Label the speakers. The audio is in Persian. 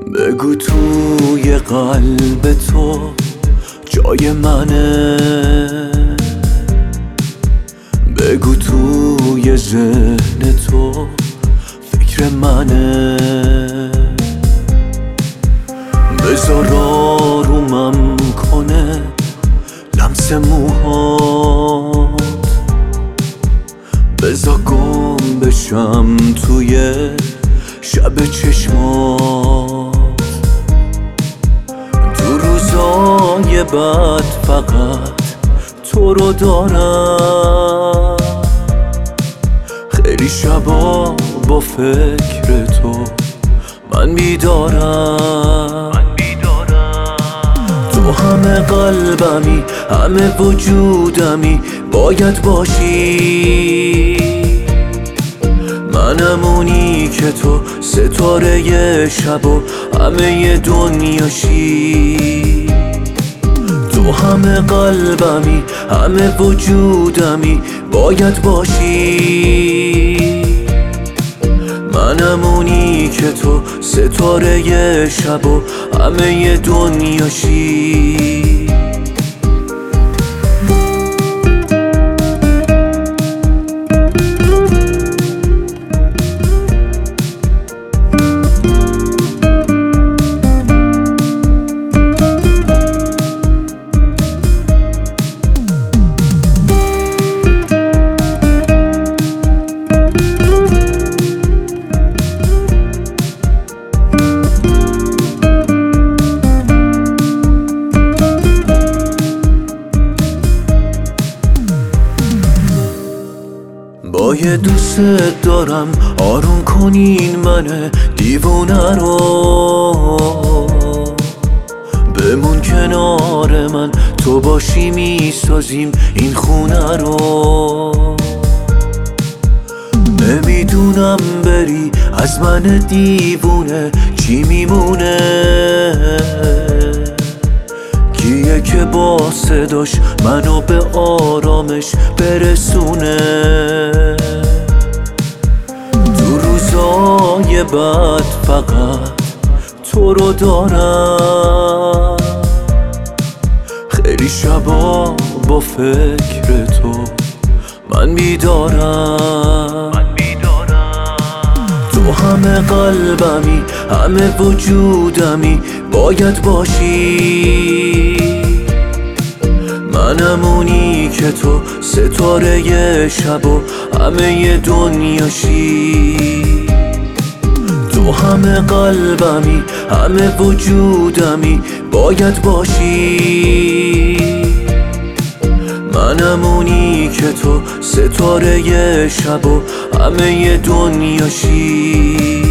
Speaker 1: بگو توی قلب تو جای منه، بگو توی ذهن تو فکر منه، بذار آرومم کنه لمس موهات، بذار گم بشم توی شب چشمات. تو روزای بعد فقط تو رو دارم، خیلی شبا با فکر تو من بیدارم. تو همه قلبمی، همه وجودمی، باید باشی. منم اونی که تو ستاره شب و همه دنیاشی. تو همه قلبمی، همه وجودمی، باید باشی. منم اونی که تو ستاره شب و همه دنیاشی. باید دوست دارم آروم کنین من دیوونه رو، بمون کنار من، تو باشی میسازیم این خونه رو. نمیدونم بری از من دیوونه چی میمونه، کیه که با صداش منو به آرامش برسونه. تو روزای بعد فقط تو رو دارم، خیلی شبا با فکر تو من بیدارم. تو همه قلبمی، همه وجودمی، باید باشی. منم اونی که تو ستاره شب و همه دنیاشی. تو همه قلبمی، همه وجودمی، باید باشی. منم اونی که تو ستاره شب و همه دنیاشی.